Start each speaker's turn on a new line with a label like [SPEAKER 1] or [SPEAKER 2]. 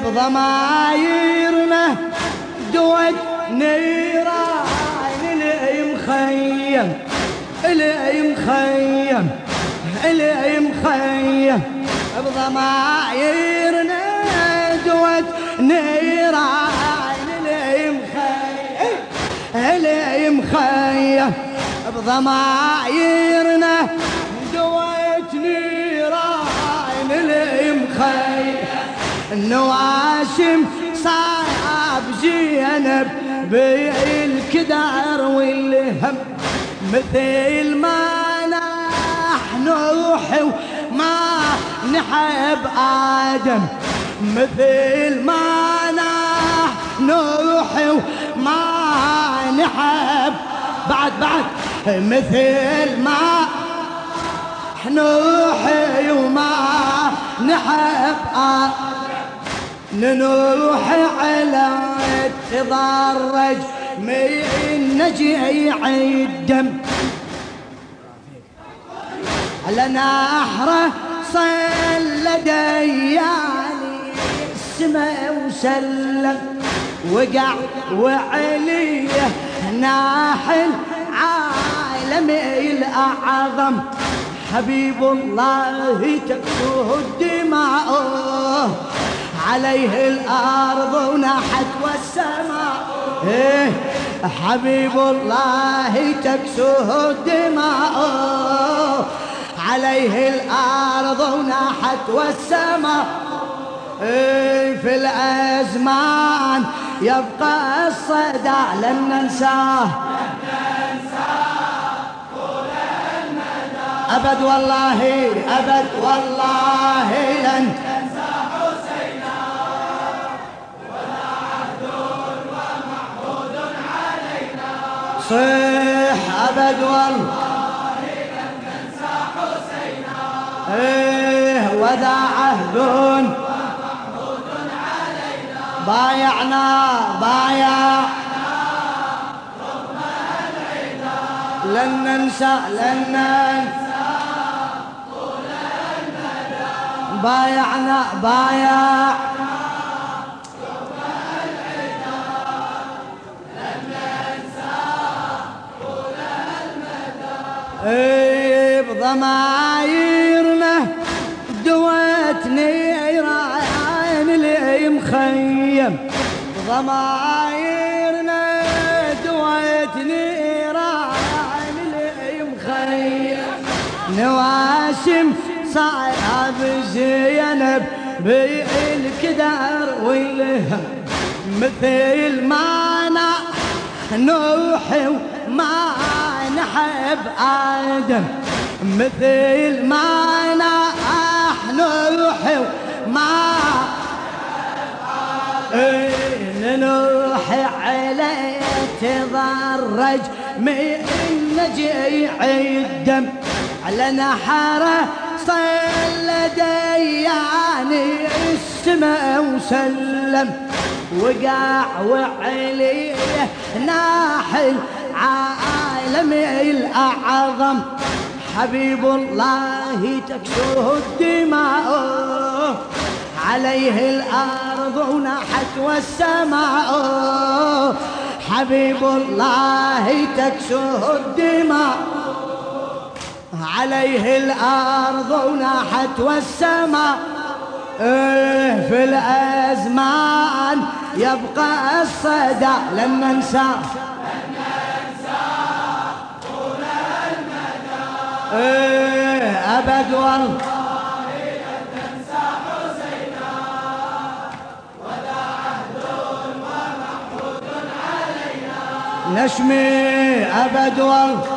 [SPEAKER 1] بضمايرنا دوت نيران اللي مخيم اللي مخيم اللي مخيم بضمايرنا دوت نيران اللي مخيم اللي مخيم بضمايرنا دوت نيران اللي مخيم النواشم صعب زينب بالكدر والهم مثل ما نحن نروح وما نحب آدم مثل ما نحن نروح وما نحب بعد مثل ما نروح وما نحب آدم نروح على تضرج من نجيع الدم على نحره صلى دياني السما وسلم وقع وعليه ناحل عالمي الأعظم حبيب الله تكسوه الدماء عليه الأرض ونحت والسماء حبيب الله تكسوه الدماء عليه الأرض ونحت والسماء في الأزمان يبقى الصدى لن ننساه أبد والله أبد والله لن صيح أبد والله لن ننسى حسينا وذا عهد ومعهود علينا بايعنا رغم العدا لن ننسى طول المدى بايعنا بضمايرنا دوت نيران اللي مخيم بضمايرنا دوت نيران اللي مخيم نواشم صعب زينب بالكدر والهم مثل ما نروح وما نحب آدم مثل ما نحن نروح وما نروح عليه تضرج من نجيع الدم على نحره صلى دياني السما وسلم وقع وعليه ناحل عالمي الأعظم حبيب الله تكسوه الدماء عليه الأرض ونحت والسماء حبيب الله تكسوه الدماء عليه الأرض ونحت والسماء في الأزمان يبقى الصدى لن ننساه طول المدى أبد والله لن ننسى حسينا وذا عهد ومعهود علينا نشمي أبد والله